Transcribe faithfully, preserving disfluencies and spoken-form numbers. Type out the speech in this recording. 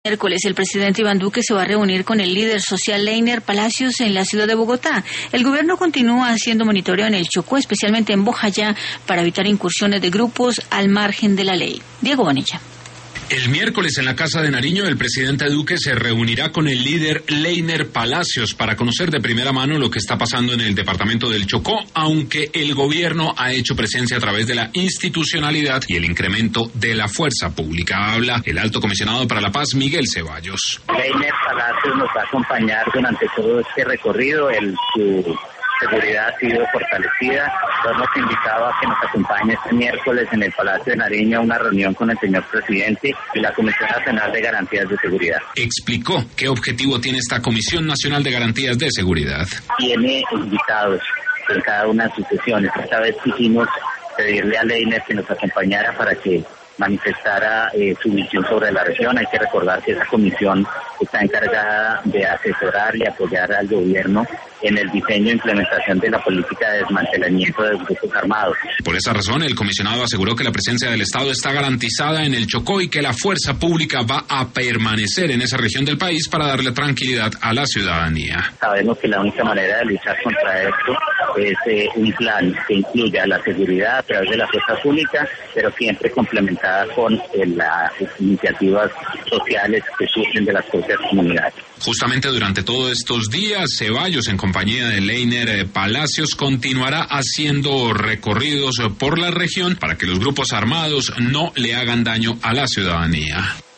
Miércoles, el presidente Iván Duque se va a reunir con el líder social Leiner Palacios en la ciudad de Bogotá. El gobierno continúa haciendo monitoreo en el Chocó, especialmente en Bojayá, para evitar incursiones de grupos al margen de la ley. Diego Bonilla. El miércoles en la Casa de Nariño, el presidente Duque se reunirá con el líder Leiner Palacios para conocer de primera mano lo que está pasando en el departamento del Chocó, aunque el gobierno ha hecho presencia a través de la institucionalidad y el incremento de la fuerza pública. Habla el alto comisionado para la paz, Miguel Ceballos. Leiner Palacios nos va a acompañar durante todo este recorrido. El, su seguridad ha sido fortalecida. Lo hemos invitado a que nos acompañe este miércoles en el Palacio de Nariño a una reunión con el señor presidente y la Comisión Nacional de Garantías de Seguridad. Explicó qué objetivo tiene esta Comisión Nacional de Garantías de Seguridad. Tiene invitados en cada una de sus sesiones. Esta vez quisimos pedirle a Leiner que nos acompañara para que manifestara eh, su visión sobre la región. Hay que recordar que esa comisión está encargada de asesorar y apoyar al gobierno en el diseño e implementación de la política de desmantelamiento de los grupos armados. Por esa razón, el comisionado aseguró que la presencia del Estado está garantizada en el Chocó y que la fuerza pública va a permanecer en esa región del país para darle tranquilidad a la ciudadanía. Sabemos que la única manera de luchar contra esto es eh, un plan que incluya la seguridad a través de la fuerza pública, pero siempre complementada con eh, las iniciativas sociales que surgen de las propias comunidades. Justamente durante todos estos días, Ceballos, en compañía de Leiner Palacios, continuará haciendo recorridos por la región para que los grupos armados no le hagan daño a la ciudadanía.